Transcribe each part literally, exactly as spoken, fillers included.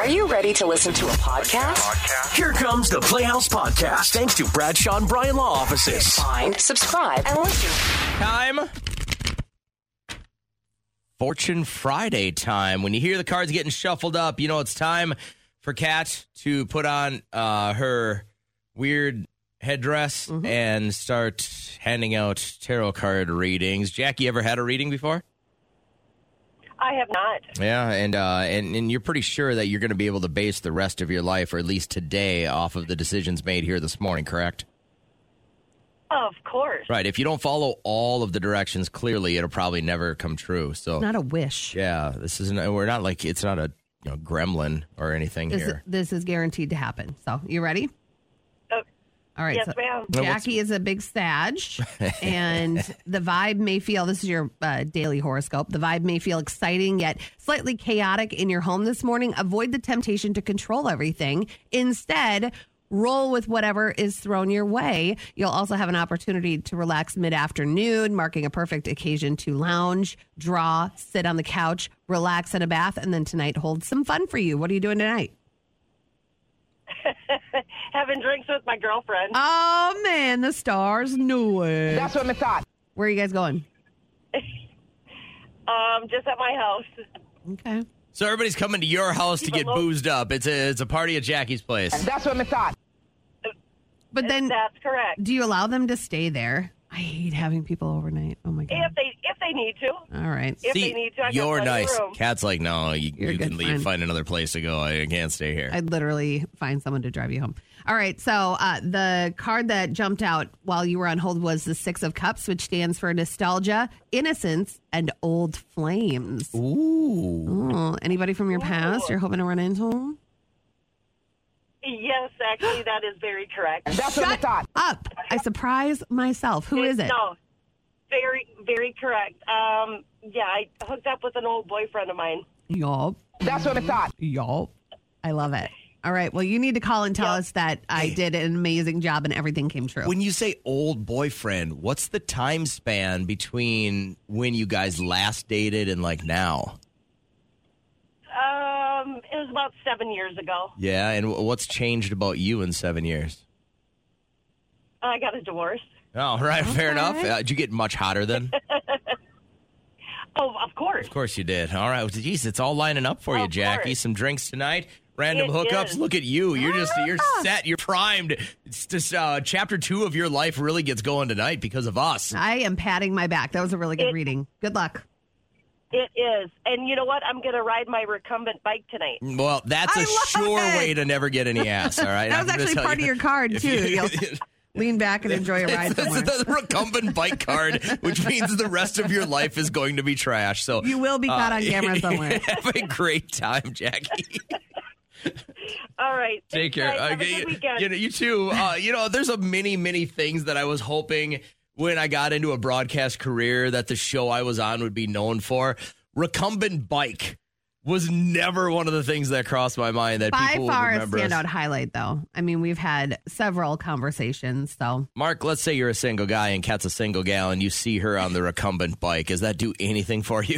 Are you ready to listen to a podcast? Here comes the Playhouse Podcast, thanks to Bradshaw and Bryan Law Offices. Find, subscribe, and listen. Time. Fortune Friday time. When you hear the cards getting shuffled up, you know it's time for Kat to put on uh, her weird headdress mm-hmm. and start handing out tarot card readings. Jackie, ever had a reading before? I have not. Yeah, and uh, and and you're pretty sure that you're going to be able to base the rest of your life, or at least today, off of the decisions made here this morning, correct? Of course. Right. If you don't follow all of the directions clearly, it'll probably never come true. So it's not a wish. Yeah, this isn't. We're not like it's not a you know, gremlin or anything this here. Is, this is guaranteed to happen. So you ready? Oh, all right. Yes, so ma'am. Jackie is a big Sag, and the vibe may feel. This is your uh, daily horoscope. The vibe may feel exciting yet slightly chaotic in your home this morning. Avoid the temptation to control everything. Instead, roll with whatever is thrown your way. You'll also have an opportunity to relax mid-afternoon, marking a perfect occasion to lounge, draw, sit on the couch, relax in a bath, and then tonight holds some fun for you. What are you doing tonight? Having drinks with my girlfriend. Oh, man, the stars knew it. That's what I thought. Where are you guys going? um, just at my house. Okay. So everybody's coming to your house to get boozed up. It's a it's a party at Jackie's place. That's what I thought. But then, that's correct. Do you allow them to stay there? I hate having people overnight. Oh my god. If they if they need to. All right. If See, they need to, I you're got nice. room. Kat's like, no, you, you can leave, friend. find another place to go. I can't stay here. I'd literally find someone to drive you home. All right. So uh, the card that jumped out while you were on hold was the Six of Cups, which stands for nostalgia, innocence, and old flames. Ooh. Oh, anybody from your past Ooh. you're hoping to run into? Yes, actually, that is very correct. That's what I thought. Up. I surprise myself. Who is it? No, very, very correct. Um, yeah, I hooked up with an old boyfriend of mine. Yup. That's what I thought. Yup. I love it. All right. Well, you need to call and tell Yep. us that I did an amazing job and everything came true. When you say old boyfriend, what's the time span between when you guys last dated and like now? Um, it was about seven years ago. Yeah, and what's changed about you in seven years? I got a divorce. Oh, right, fair Okay. enough. Uh, did you get much hotter then? Oh, of course. Of course you did. All right. Well, geez, it's all lining up for you, Of Jackie. course. Some drinks tonight. Random It hookups. is. Look at you. You're just you're set. You're primed. It's just uh, chapter two of your life really gets going tonight because of us. I am patting my back. That was a really good It- reading. Good luck. It is. And you know what? I'm going to ride my recumbent bike tonight. Well, that's I a love sure it. way to never get any ass. All right. That I'm was gonna actually tell part you. of your card, If too. you- You'll lean back and enjoy a ride It's somewhere. the recumbent bike card, which means the rest of your life is going to be trash. So You will be caught on camera somewhere. Have a great time, Jackie. All right. Take Thanks, care. guys. Have a Okay, good weekend. You know, you too. Uh, you know, there's a many, many things that I was hoping when I got into a broadcast career that the show I was on would be known for. Recumbent bike was never one of the things that crossed my mind that By people far would a remember. us. standout highlight, though. I mean, we've had several conversations, so. Mark, let's say you're a single guy and Kat's a single gal and you see her on the recumbent bike. Does that do anything for you?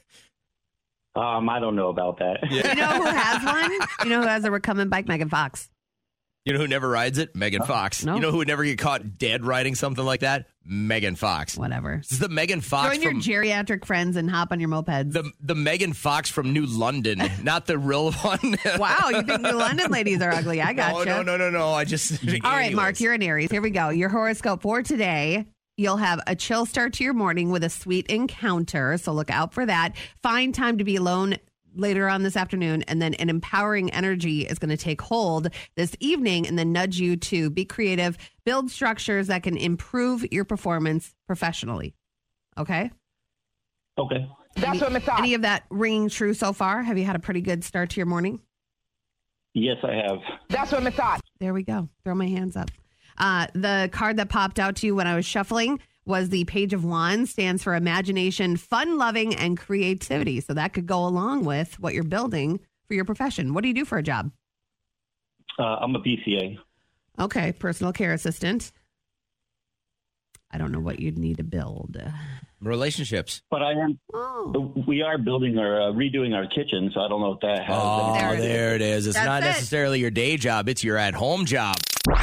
Um, I don't know about that. You know who has one? You know who has a recumbent bike? Megan Fox. You know who never rides it? Megan Fox. No. You know who would never get caught dead riding something like that? Megan Fox. Whatever. This is the Megan Fox Join your from geriatric friends and hop on your mopeds. the the Megan Fox from New London, not the real one. Wow, you think New London ladies are ugly? I gotcha. No, no, no, no, no. I just. All right, Mark, you're an Aries. Here we go. Your horoscope for today. You'll have a chill start to your morning with a sweet encounter, so look out for that. Find time to be alone later on this afternoon, and then an empowering energy is going to take hold this evening and then nudge you to be creative, build structures that can improve your performance professionally. Okay? Okay. That's what I thought. Any of that ringing true so far? Have you had a pretty good start to your morning? Yes, I have. That's what I thought. There we go. Throw my hands up. Uh, the card that popped out to you when I was shuffling was the Page of Wands, stands for imagination, fun loving, and creativity. So that could go along with what you're building for your profession. What do you do for a job? Uh, I'm a P C A. Okay, personal care assistant. I don't know what you'd need to build. Relationships. But I am. Oh. We are building or uh, redoing our kitchen, so I don't know if that has. Oh, There there, it it is. It's That's not it. necessarily your day job. It's your at-home job.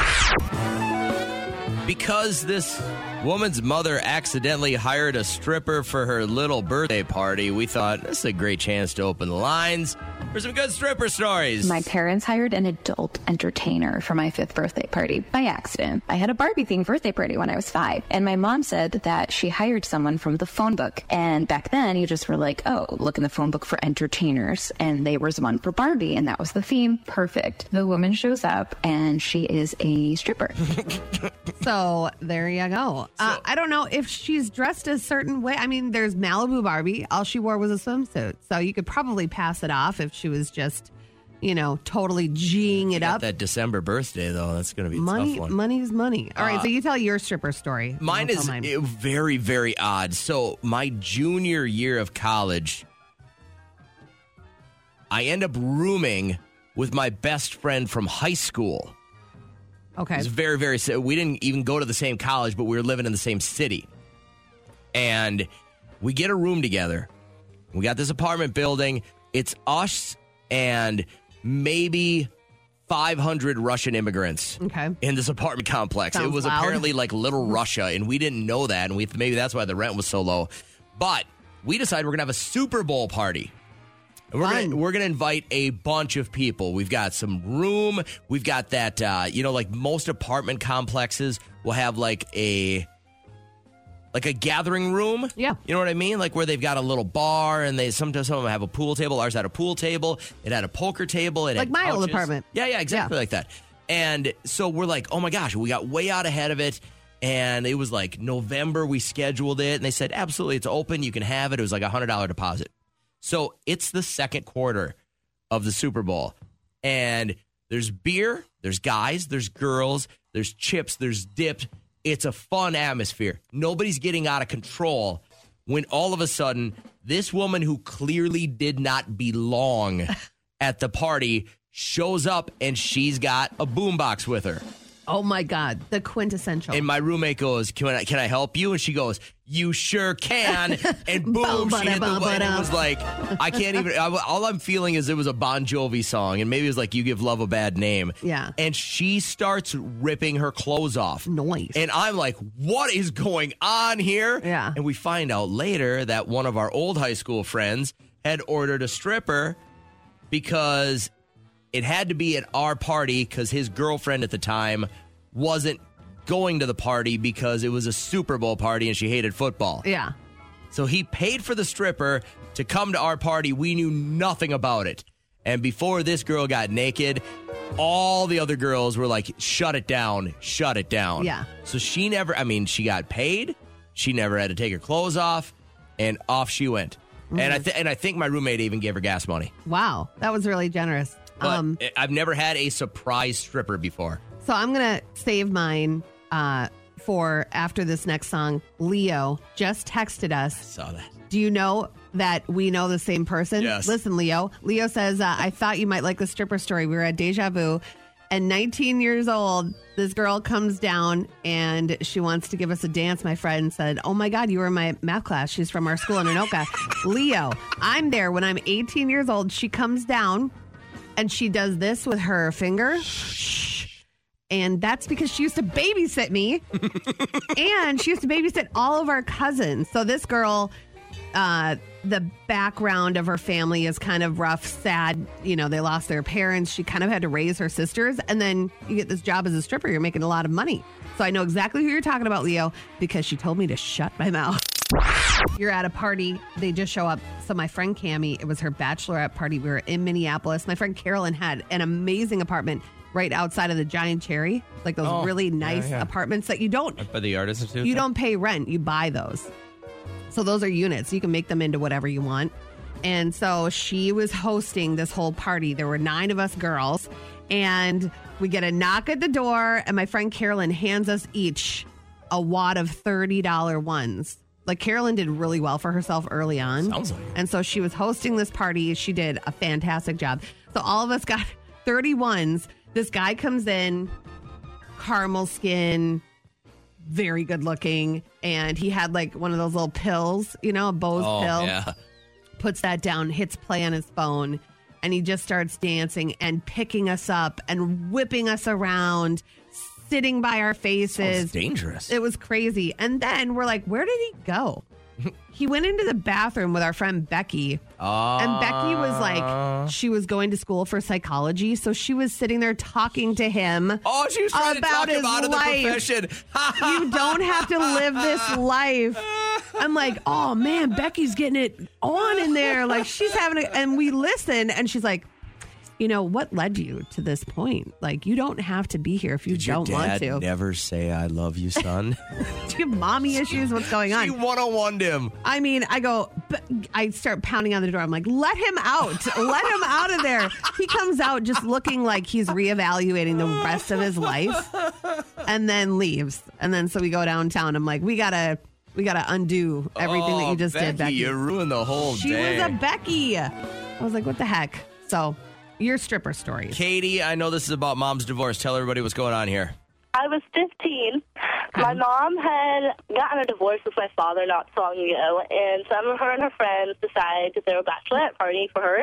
Because this woman's mother accidentally hired a stripper for her little birthday party, we thought this is a great chance to open the lines for some good stripper stories. My parents hired an adult entertainer for my fifth birthday party by accident. I had a Barbie themed birthday party when I was five, and my mom said that she hired someone from the phone book. And back then, you just were like, oh, look in the phone book for entertainers. And there was one for Barbie, and that was the theme. Perfect. The woman shows up, and she is a stripper. So there you go. Uh, I don't know if she's dressed a certain way. I mean, there's Malibu Barbie. All she wore was a swimsuit. So you could probably pass it off if she was just, you know, totally G'ing it Got up. that December birthday, though. That's going to be a Money, tough one. money's money. All right, Uh, so you tell your stripper story. Mine I'll tell is mine. uh, very, very odd. So my junior year of college, I end up rooming with my best friend from high school. Okay. It's very, very. We didn't even go to the same college, but we were living in the same city. And we get a room together. We got this apartment building. It's us and maybe five hundred Russian immigrants Okay. in this apartment complex. Sounds it was loud. apparently like Little Russia, and we didn't know that. And we maybe that's why the rent was so low. But we decided we're going to have a Super Bowl party. And we're Fun. gonna, we're gonna invite a bunch of people. We've got some room. We've got that, uh, you know, like most apartment complexes will have like a like a gathering room. Yeah. You know what I mean? Like where they've got a little bar and they sometimes some of them have a pool table. Ours had a pool table. It had a poker table. It Like had my old couches. apartment. Yeah, yeah, exactly Yeah. like that. And so we're like, oh my gosh, we got way out ahead of it. And it was like November, we scheduled it. And they said, absolutely, it's open. You can have it. It was like a one hundred dollars deposit. So it's the second quarter of the Super Bowl. And there's beer, there's guys, there's girls, there's chips, there's dips. It's a fun atmosphere. Nobody's getting out of control when all of a sudden this woman who clearly did not belong at the party shows up and she's got a boombox with her. Oh my God, the quintessential. And my roommate goes, can I, can I help you? And she goes, you sure can. And boom, she hit the and it was like, I can't even, I, all I'm feeling is it was a Bon Jovi song. And maybe it was like, you give love a bad name. Yeah. And she starts ripping her clothes off. Noise. And I'm like, what is going on here? Yeah. And we find out later that one of our old high school friends had ordered a stripper because it had to be at our party because his girlfriend at the time wasn't going to the party because it was a Super Bowl party and she hated football. Yeah. So he paid for the stripper to come to our party. We knew nothing about it. And before this girl got naked, all the other girls were like, shut it down, shut it down. Yeah. So she never, I mean, she got paid. She never had to take her clothes off and off she went. Mm-hmm. And I th- and I think my roommate even gave her gas money. Wow. That was really generous. But Um, I've never had a surprise stripper before. So I'm going to save mine uh, for after this next song. Leo just texted us. Saw that. Do you know that we know the same person? Yes. Listen, Leo. Leo says, uh, I thought you might like the stripper story. We were at Deja Vu, and nineteen years old, this girl comes down and she wants to give us a dance. My friend said, oh my God, you were in my math class. She's from our school in Anoka. Leo, I'm there when I'm eighteen years old. She comes down and she does this with her finger. And that's because she used to babysit me. And she used to babysit all of our cousins. So this girl, uh, the background of her family is kind of rough, sad. You know, they lost their parents. She kind of had to raise her sisters. And then you get this job as a stripper. You're making a lot of money. So I know exactly who you're talking about, Leo, because she told me to shut my mouth. You're at a party. They just show up. So my friend Cammie, it was her bachelorette party. We were in Minneapolis. My friend Carolyn had an amazing apartment right outside of the Giant Cherry, like those Oh, really nice yeah, yeah. apartments that you don't By the Art Institute? you don't pay rent, you buy those. So those are units. You can make them into whatever you want. And so she was hosting this whole party. There were nine of us girls, and we get a knock at the door, and my friend Carolyn hands us each a wad of thirty dollars ones. Like, Carolyn did really well for herself early on. Sounds like it. And so she was hosting this party. She did a fantastic job. So all of us got thirty-ones. This guy comes in, caramel skin, very good looking. And he had like one of those little pills, you know, a Bose Oh, pill. yeah. Puts that down, hits play on his phone, and he just starts dancing and picking us up and whipping us around, sitting by our faces. It's dangerous. It was crazy. And then we're like, where did he go? He went into the bathroom with our friend Becky. Uh, And Becky was like, she was going to school for psychology. So she was sitting there talking to him. Oh, she was trying about to talk his him out of the life. profession. You don't have to live this life. I'm like, oh man, Becky's getting it on in there. Like she's having it. And we listen and she's like, you know, what led you to this point? Like, you don't have to be here if you Did your don't dad want to. never say I love you, son? Do you have mommy issues? What's going on? She one-on-one'd him. I mean, I go, but I start pounding on the door. I'm like, let him out. Let him out of there. He comes out just looking like he's reevaluating the rest of his life and then leaves. And then so we go downtown. I'm like, we got to we got to undo everything that Oh, you just Becky, did, Becky. You ruined the whole She day. was a Becky. I was like, what the heck? So your stripper stories. Katie, I know this is about mom's divorce. Tell everybody what's going on here. I was fifteen. My mom had gotten a divorce with my father not so long ago, and some of her and her friends decided to throw a bachelorette party for her,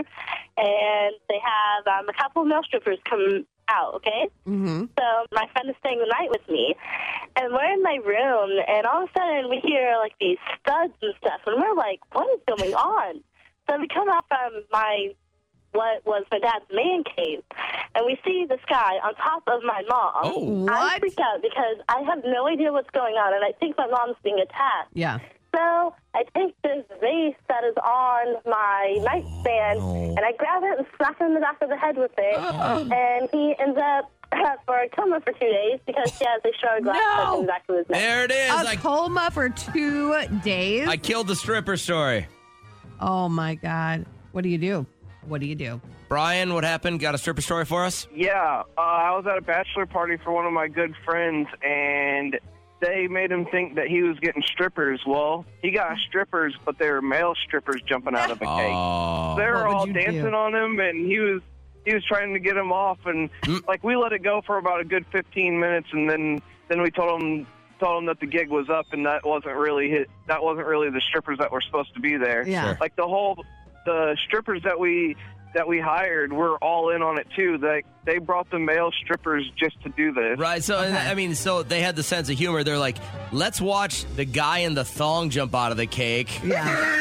and they have um, a couple of male strippers come out, okay? Mm-hmm. So my friend is staying the night with me, and we're in my room, and all of a sudden we hear, like, these studs and stuff, and we're like, what is going on? So we come out from my what was my dad's man cave, and we see this guy on top of my mom. Oh, I what? freaked out because I have no idea what's going on, and I think my mom's being attacked. Yeah. So I take this vase that is on my nightstand, no. and I grab it and smack him in the back of the head with it, and he ends up for a coma for two days because he has a shard glass No. stuck in the back of his neck. There it is. A I, coma for two days? I killed the stripper story. Oh, my God. What do you do? What do you do? Brian, what happened? Got a stripper story for us? Yeah, uh, I was at a bachelor party for one of my good friends, and they made him think that he was getting strippers. Well, he got strippers, but they were male strippers jumping out of a cake. Oh. They were What would all you dancing do? on him, and he was he was trying to get him off, and like we let it go for about a good fifteen minutes, and then then we told him told him that the gig was up, and that wasn't really hit. That wasn't really the strippers that were supposed to be there. Yeah. Sure. Like the whole the strippers that we. that we hired were all in on it too. They they brought the male strippers just to do this. Right, so, I mean, so they had the sense of humor. They're like, let's watch the guy in the thong jump out of the cake. Yeah.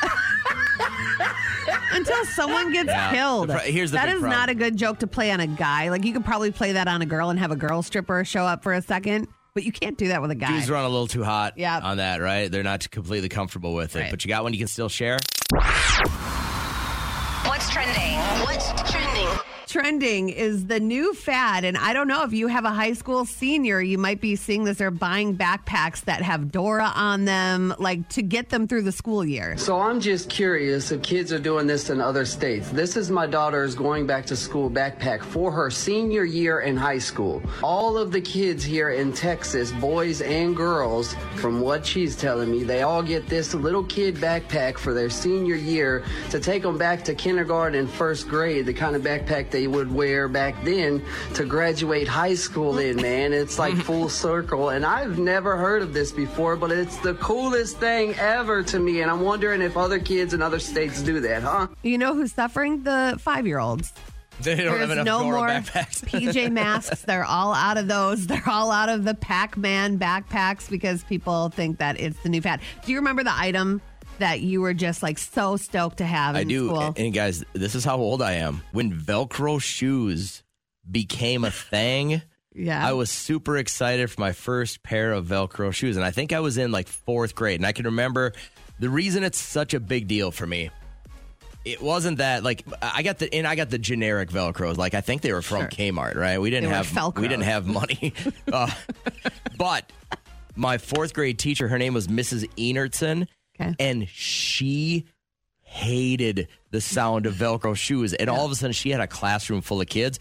Until someone gets Yeah. killed. The pro- here's the that big is problem. not a good joke to play on a guy. Like, you could probably play that on a girl and have a girl stripper show up for a second, but you can't do that with a guy. Dudes run a little too hot Yep. on that, right? They're not completely comfortable with it. Right. But you got one you can still share? What's trending? What's trending? Trending is the new fad, and I don't know if you have a high school senior, you might be seeing this. They're buying backpacks that have Dora on them, like to get them through the school year. So I'm just curious if kids are doing this in other states. This is my daughter's going back to school backpack for her senior year in high school. All of the kids here in Texas, boys and girls, from what she's telling me, they all get this little kid backpack for their senior year to take them back to kindergarten and first grade, the kind of backpack they would wear back then to graduate high school in, man. It's like full circle. And I've never heard of this before, but it's the coolest thing ever to me. And I'm wondering if other kids in other states do that, huh? You know who's suffering? The five-year-olds. They don't have There's enough no Dora more backpacks. P J Masks. They're all out of those. They're all out of the Pac-Man backpacks because people think that it's the new fad. Do you remember the item that you were just like so stoked to have in I do. school? And guys, this is how old I am. When Velcro shoes became a thing, Yeah. I was super excited for my first pair of Velcro shoes. And I think I was in like fourth grade. And I can remember the reason it's such a big deal for me. It wasn't that like I got the and I got the generic Velcros. Like I think they were from Sure. Kmart, right? We didn't They were have Felcros. we didn't have money. uh, but my fourth grade teacher, her name was Missus Enertson, Okay. and she hated the sound of Velcro shoes. And all of a sudden, she had a classroom full of kids.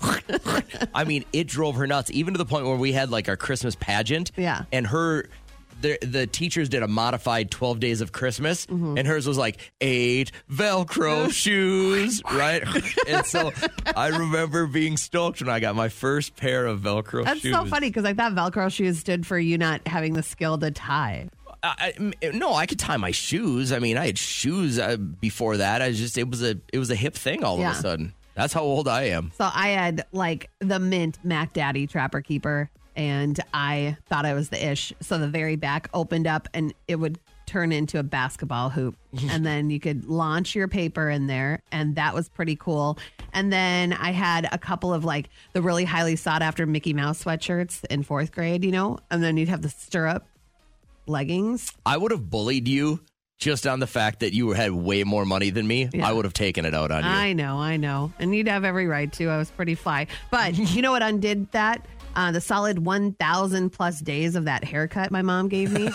I mean, it drove her nuts, even to the point where we had like our Christmas pageant. Yeah. And her the, the teachers did a modified twelve Days of Christmas, Mm-hmm. and hers was like eight Velcro shoes, right? And so I remember being stoked when I got my first pair of Velcro That's shoes. so funny because I thought Velcro shoes stood for you not having the skill to tie. I, I- no, I could tie my shoes. I mean, I had shoes uh, before that. I just it was a it was a hip thing all Yeah. of a sudden. That's how old I am. So I had like the mint Mac Daddy Trapper Keeper, and I thought I was the ish. So the very back opened up and it would turn into a basketball hoop. And then you could launch your paper in there. And that was pretty cool. And then I had a couple of like the really highly sought after Mickey Mouse sweatshirts in fourth grade, you know, and then you'd have the stirrup leggings. I would have bullied you just on the fact that you had way more money than me. Yeah. I would have taken it out on you. I know, I know. And you'd have every right to. I was pretty fly. But you know what undid that? Uh, the solid one thousand plus days of that haircut my mom gave me.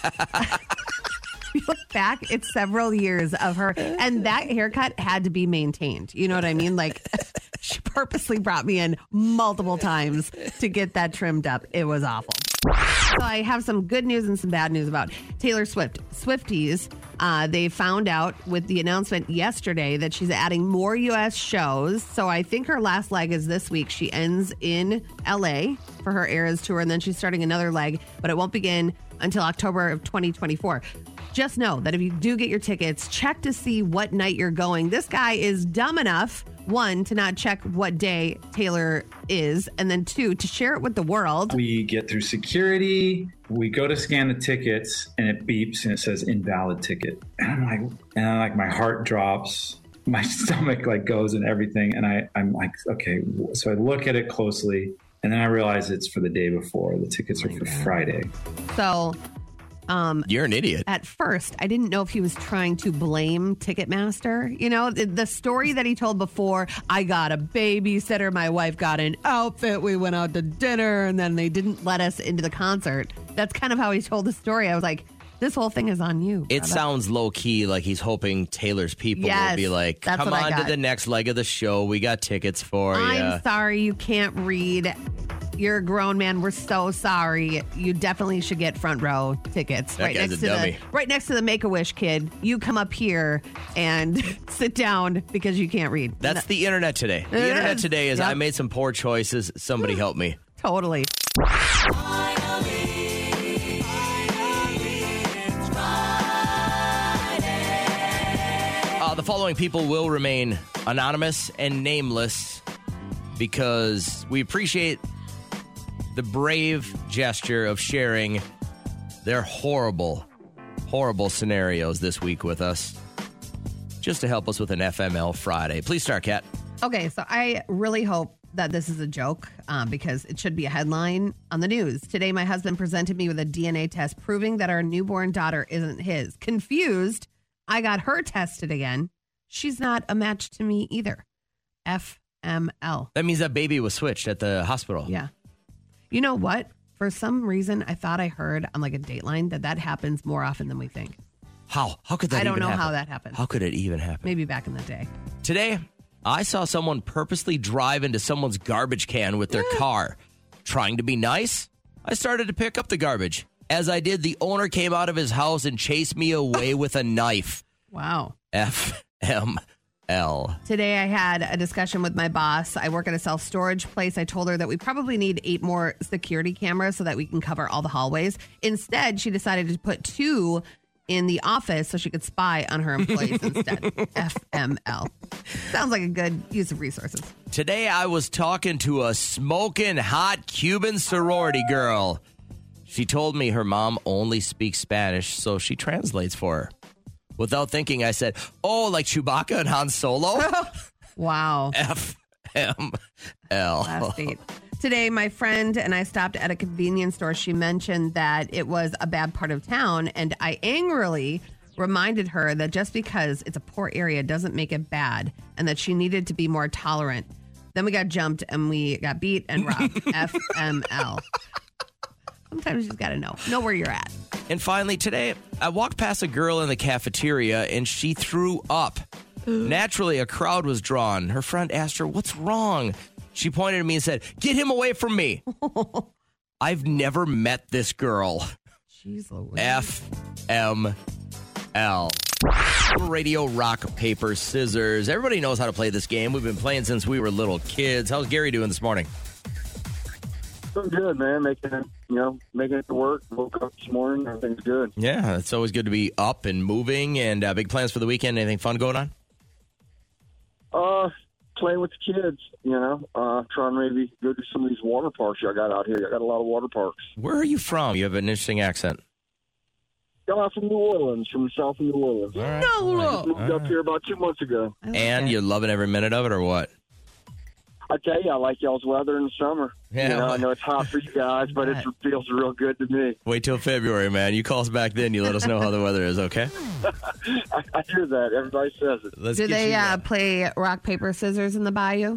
You look back, it's several years of her. And that haircut had to be maintained. You know what I mean? Like, she purposely brought me in multiple times to get that trimmed up. It was awful. So I have some good news and some bad news about Taylor Swift. Swifties, uh, they found out with the announcement yesterday that she's adding more U S shows. So I think her last leg is this week. She ends in L A for her Eras tour, and then she's starting another leg, but it won't begin until October of twenty twenty-four. Just know that if you do get your tickets, check to see what night you're going. This guy is dumb enough, one, to not check what day Taylor is, and then two, to share it with the world. We get through security, we go to scan the tickets, and it beeps and it says invalid ticket. And I'm like, and I'm like, my heart drops, my stomach like goes and everything. And I, I'm like, okay. So I look at it closely, and then I realize it's for the day before. The tickets are for Friday. So um, You're an idiot. at first, I didn't know if he was trying to blame Ticketmaster. You know, the, the story that he told before, I got a babysitter, my wife got an outfit, we went out to dinner, and then they didn't let us into the concert. That's kind of how he told the story. I was like, this whole thing is on you. It brother. sounds low key like he's hoping Taylor's people Yes, will be like, that's come what I on to got. the next leg of the show. We got tickets for you. I'm sorry you can't read. You're a grown man. We're so sorry. You definitely should get front row tickets. That right guy's next a to dummy. the right next to the Make-A-Wish kid. You come up here and sit down because you can't read. That's the internet today. The It internet is. today is Yep. I made some poor choices. Somebody help me. Totally. Uh, the following people will remain anonymous and nameless because we appreciate the brave gesture of sharing their horrible, horrible scenarios this week with us, just to help us with an F M L Friday. Please start, Kat. Okay, so I really hope that this is a joke um, because it should be a headline on the news. Today, my husband presented me with a D N A test proving that our newborn daughter isn't his. Confused, I got her tested again. She's not a match to me either. F M L. That means that baby was switched at the hospital. Yeah. You know what? For some reason, I thought I heard on like a Dateline that that happens more often than we think. How? How could that I don't even know happen? how that happened. How could it even happen? Maybe back in the day. Today, I saw someone purposely drive into someone's garbage can with their car. Trying to be nice, I started to pick up the garbage. As I did, the owner came out of his house and chased me away with a knife. Wow. F M L. Today I had a discussion with my boss. I work at a self-storage place. I told her that we probably need eight more security cameras so that we can cover all the hallways. Instead, she decided to put two in the office so she could spy on her employees instead. F M L. Sounds like a good use of resources. Today, I was talking to a smoking hot Cuban sorority girl. She told me her mom only speaks Spanish, so she translates for her. Without thinking, I said, oh, like Chewbacca and Han Solo? Wow. F M L. Last date. Today, my friend and I stopped at a convenience store. She mentioned that it was a bad part of town, and I angrily reminded her that just because it's a poor area doesn't make it bad, and that she needed to be more tolerant. Then we got jumped and we got beat and robbed. F M L. Sometimes you just got to know. Know where you're at. And finally, today, I walked past a girl in the cafeteria and she threw up. Naturally, a crowd was drawn. Her friend asked her, what's wrong? She pointed at me and said, get him away from me. I've never met this girl. Jeez Louise. F M L. Radio, rock, paper, scissors. Everybody knows how to play this game. We've been playing since we were little kids. How's Gary doing this morning? Doing good, man. Making it, you know, making it to work. Woke up this morning. Everything's good. Yeah, it's always good to be up and moving. And uh, big plans for the weekend. Anything fun going on? Uh, playing with the kids. You know, uh, trying to maybe go to some of these water parks I got out here. I got a lot of water parks. Where are you from? You have an interesting accent. Got out from New Orleans, from the south of New Orleans. All right. No, I just moved All up right. here about two months ago. And you're loving every minute of it, or what? I tell you, I like y'all's weather in the summer. Yeah, you know, well- I know it's hot for you guys, but it feels real good to me. Wait till February, man. You call us back then. You let us know how the weather is, okay? I, I hear that. Everybody says it. Let's Do get they you uh, that. play rock, paper, scissors in the bayou?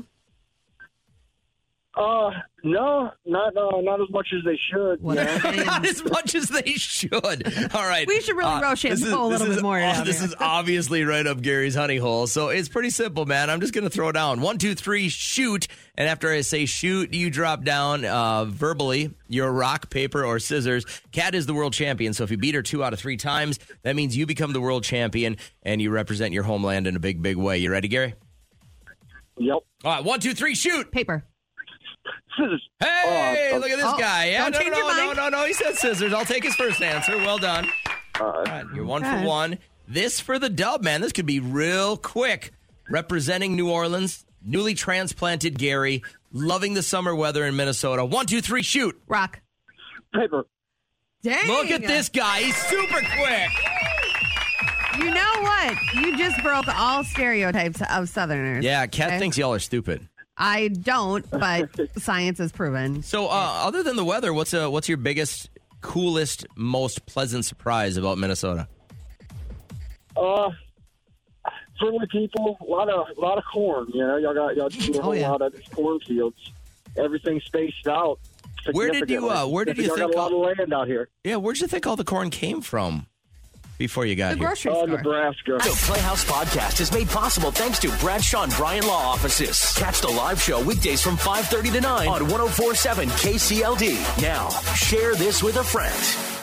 Uh, no, not uh, not as much as they should. What you a know? shame. Not as much as they should. All right. We should really Uh, roast this shampoo is- a little this bit is- more oh, down This there. is obviously right up Gary's honey hole. So it's pretty simple, man. I'm just going to throw down. One, two, three, shoot. And after I say shoot, you drop down uh, verbally your rock, paper, or scissors. Kat is the world champion. So if you beat her two out of three times, that means you become the world champion and you represent your homeland in a big, big way. You ready, Gary? Yep. All right. One, two, three, shoot. Paper. Scissors. Hey, Uh, look at this oh, guy. Yeah, don't no, change no, your no, mind. no, no. He said scissors. I'll take his first answer. Well done. Uh, All right, you're one Okay. for one. This for the dub, man. This could be real quick. Representing New Orleans, newly transplanted Gary, loving the summer weather in Minnesota. One, two, three, shoot. Rock. paper. Dang. Look at this guy. He's super quick. You know what? You just broke all stereotypes of Southerners. Yeah, Kat Okay? thinks y'all are stupid. I don't, but science has proven. So, uh, other than the weather, what's uh, what's your biggest, coolest, most pleasant surprise about Minnesota? Uh, friendly people. A lot of a lot of corn. You know, y'all got y'all do a Oh, whole yeah. lot of these cornfields. Everything spaced out. Where did you, uh, where did you y'all think got a lot all- of land out here? Yeah, where'd you think all the corn came from before you got The here? grocery Uh, store. Nebraska. The Playhouse Podcast is made possible thanks to Bradshaw and Bryan Law Offices. Catch the live show weekdays from five thirty to nine on one oh four point seven K C L D. Now, share this with a friend.